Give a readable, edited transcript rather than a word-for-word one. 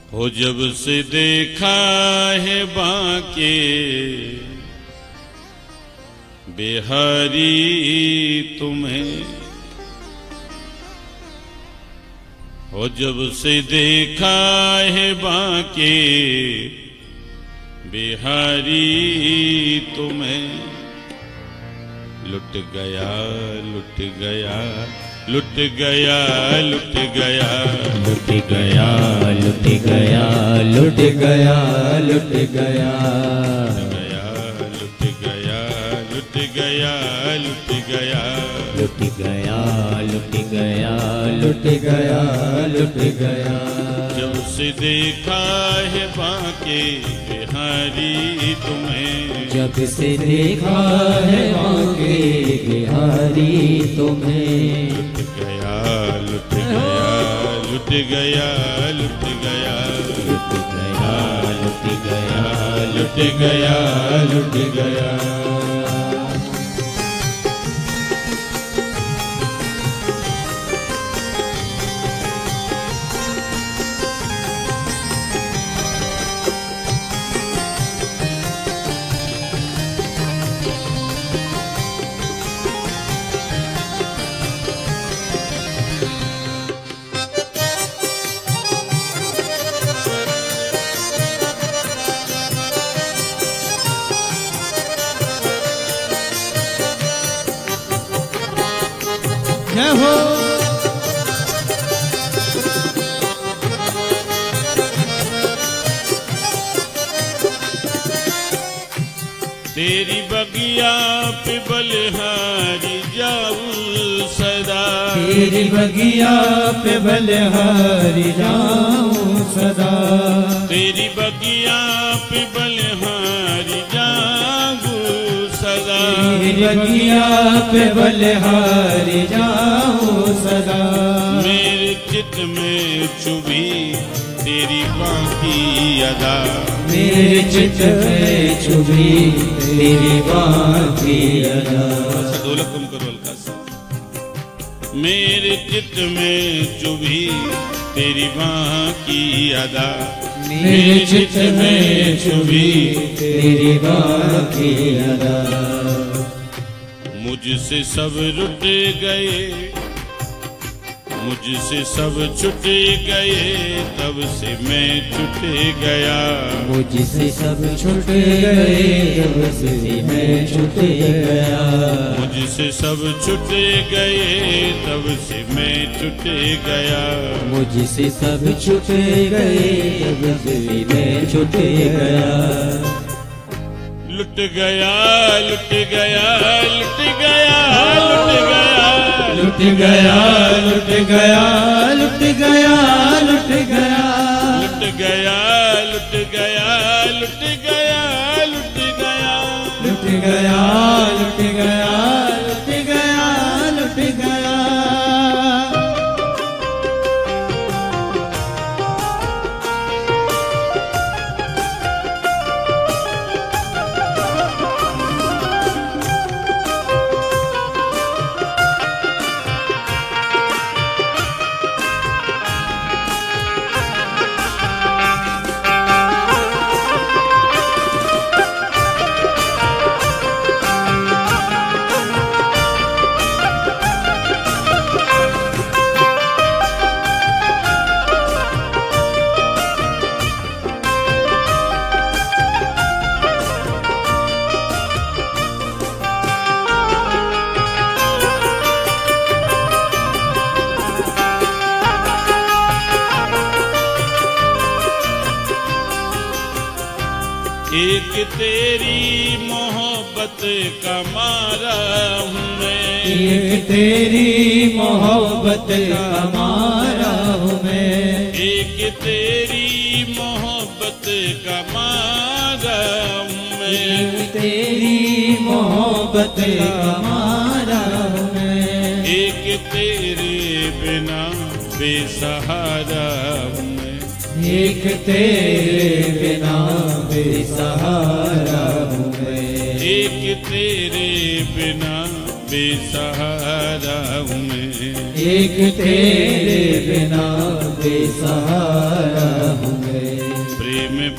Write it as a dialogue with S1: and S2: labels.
S1: हो जब से देखा है बांके बिहारी तुम्हें, हो जब से देखा है बांके बिहारी तुम्हें, लुट गया लुट गया लुट गया लुट गया
S2: लुट गया लुट गया लुट गया लुट गया
S1: लुट गया लुट गया लुट गया
S2: लुट गया लुट गया लुट गया लुट गया।
S1: जब से देखा है बांके बिहारी तुम्हें,
S2: जब से देखा है बांके बिहारी तुम्हें,
S1: लुट गया लुट गया लुट गया लुट गया
S2: लुट गया लुट गया
S1: लुट गया लुट गया।
S2: जय हो।
S1: तेरी बगिया पे बलिहारी जाऊं सदा,
S2: तेरी बगिया पे बलिहारी जाऊं सदा,
S1: तेरी बगिया पे बलिहारी जाऊं सदा,
S2: तेरी बगिया पे बलिहारी जाऊं सदा।
S1: मेरे चित्त में चुभी तेरी बांकी अदा,
S2: मेरे चित्त में चुभी तेरी बांकी अदा।
S1: अच्छा ढोलक कम करो हल्का सा। मेरे चित्त में चुभी तेरी बांकी अदा,
S2: मेरे चित्त में चुभी तेरी बांकी अदा।
S1: मुझसे सब रुठ गए, मुझसे सब छूट गए, तब से मैं छूट गया,
S2: मुझसे सब छूट गए, तब से मैं छूट गया,
S1: मुझसे सब छूट गए, तब से मैं छूट गया,
S2: मुझसे सब छूट गए, तब से मैं छूट गया।
S1: लुट गया लुट गया लुट गया लुट गया
S2: लुट गया लुट गया लुट गया लुट गया
S1: लुट गया लुट गया लुट गया लुट गया
S2: लुट गया लुट गया लुट गया लुट गया।
S1: एक तेरी मोहब्बत का मारा हूँ मैं,
S2: एक तेरी मोहब्बत का मारा हूँ मैं,
S1: एक तेरी मोहब्बत का मारा हूँ मैं,
S2: एक तेरी मोहब्बत का मारा हूँ मैं,
S1: एक तेरे बिना बेसहारा हूँ मैं,
S2: एक तेरे बिना बेसहारा हूँ मैं,
S1: एक तेरे बिना बेसहारा हूँ मैं,
S2: एक तेरे बिना बेसहारा हूँ मैं।